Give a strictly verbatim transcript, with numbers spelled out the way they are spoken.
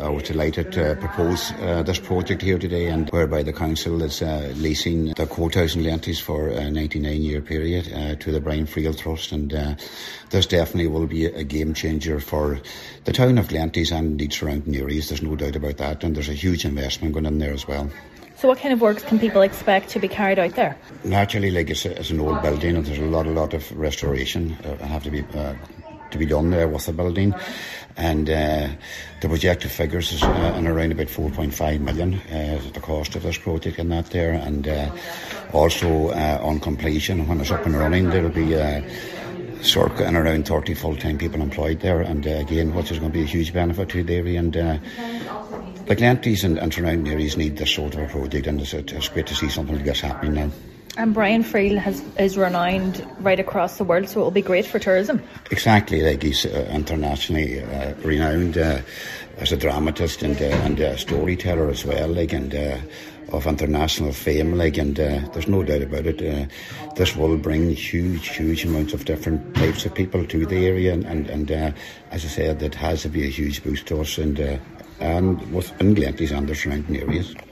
I was delighted to propose uh, this project here today, and whereby the council is uh, leasing the courthouse in Glenties for a ninety-nine year period uh, to the Brian Friel Trust, and uh, this definitely will be a game changer for the town of Glenties and indeed surrounding areas. There's no doubt about that, and there's a huge investment going in there as well. So what kind of works can people expect to be carried out there? Naturally, like it's, a, it's an old building, and there's a lot, a lot of restoration uh, have to be uh, to be done there with the building, and uh, the projected figures is uh, in around about four point five million, uh, the cost of this project and that there, and uh, also uh, on completion, when it's up and running, there will be uh, circa and around thirty full-time people employed there, and uh, again, which is going to be a huge benefit to the area. And uh, the Glenties and, and surrounding areas need this sort of a project, and it's, it's great to see something like this happening now. And Brian Friel has, is renowned right across the world, so it will be great for tourism. Exactly, like he's uh, internationally uh, renowned uh, as a dramatist and, uh, and a storyteller as well, like, and uh, of international fame, like, and uh, there's no doubt about it. Uh, this will bring huge, huge amounts of different types of people to the area, and, and, and uh, as I said, it has to be a huge boost to us, and uh, and within Glenties and the surrounding areas.